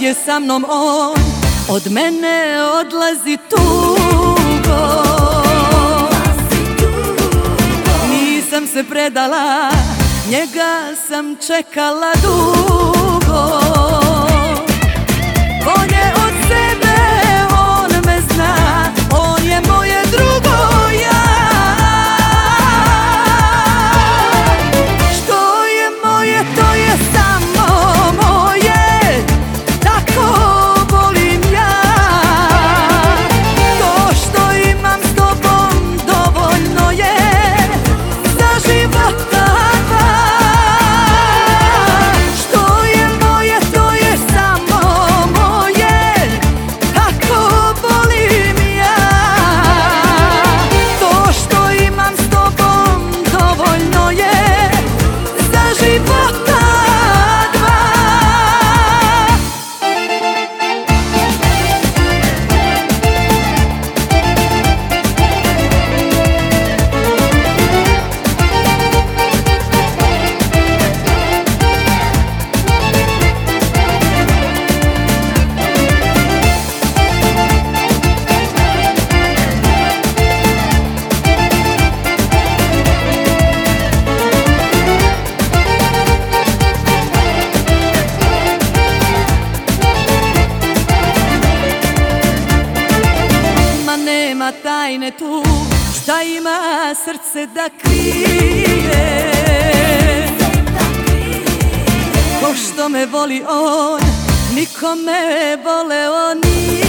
je sa mnom on, od mene odlazi tugo. Nisam se predala, njega sam čekala dugo. Bolje od sebe on me zna, on je moje drugo ja. Što je moje, to je samo moje, tako volim ja. To što imam s tobom dovoljno je za života dva. Što je moje, to je samo moje, tako volim ja. To što imam s tobom dovoljno je za života dva. Nema tajne tu, šta ima srce da krije. Ko što me voli on, nikome voleo nije.